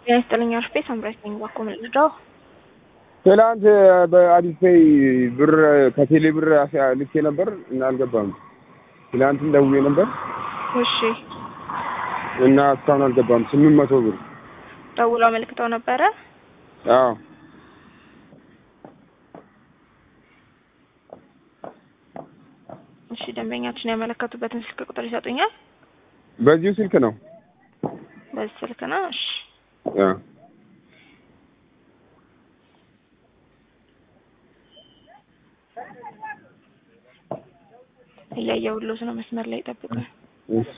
የስጥልኛ ስፔስ አምራች ነኝ ባኮ መልዳው ትላንት በአዲስይ ብር ከቴሌ ብር ልኬ ነበር እና አልገባም። ትላንት ደውዬ ነበር። እሺ እና እስካሁን አልገባም። 800 ብር ደውሎ አመልክተው ነበረ። አዎ እሺ ደንበኛችን ያመለከቱበትን ስልክ ቁጥር ይሰጡኛል? በዚሁ ስልክ ነው። በዚህ ስልክ ነው። እሺ አዎ እያየሁልዎት ነው። መስመር ላይ ጠብቁኝ። እሺ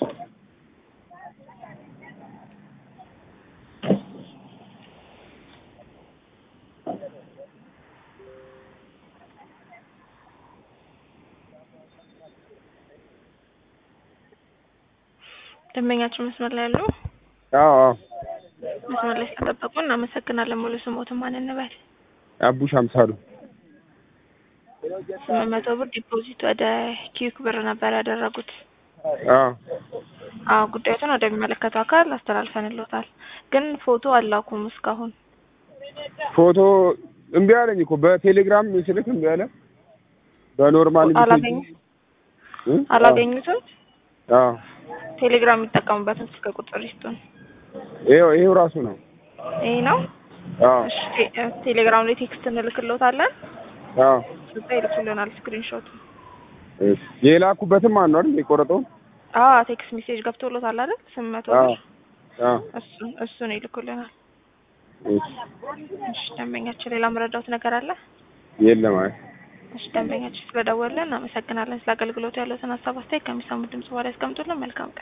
ደንበኛችን መስመር ላይ አሉ? አዎ መስመር ላይ ስለጠበቁ እናመሰግናለን። ሙሉ ስሞትን ማን እንበል? አቡሽ አምሳሉ። 800 ብር ዲፖዚት ወደ ኪክ ብር ነበር ያደረጉት። አዎ ጉዳዩን ወደሚመለከተው አካል አስተላልፈንልዎታል። ግን ፎቶ አላኩም እስካሁን። ፎቶ እምቢ አለኝ እኮ በቴሌግራም ስልክ እምቢ አለ። በኖርማል አላገኙትም? አዎ ቴሌግራም የሚጠቀሙበትን ስልክ ቁጥር ይስጡን። ይሄው ራሱ ነው። ይሄ ነው? አዎ እሺ ቴሌግራም ላይ ቴክስት እንልክልዎታለን። አዎ እዛ ይልኩልናል ስክሪንሾት። እሺ የላኩበትም ማን ነው አይደል የቆረጠው? ቴክስት ሜሴጅ ገብቶልዎታል አይደል? 800 ብር። እሱ ነው ይልኩልናል። እሺ ደንበኛችን ሌላ መረዳት ነገር አለ? የለም አይ እሺ ደንበኛችን ስለደወልን እናመሰግናለን። ስለ አገልግሎቱ ያለዎትን ሀሳብ አስተያየት ከሚሰሙት ድምጽ በኋላ ያስቀምጡልን። መልካም ቀን።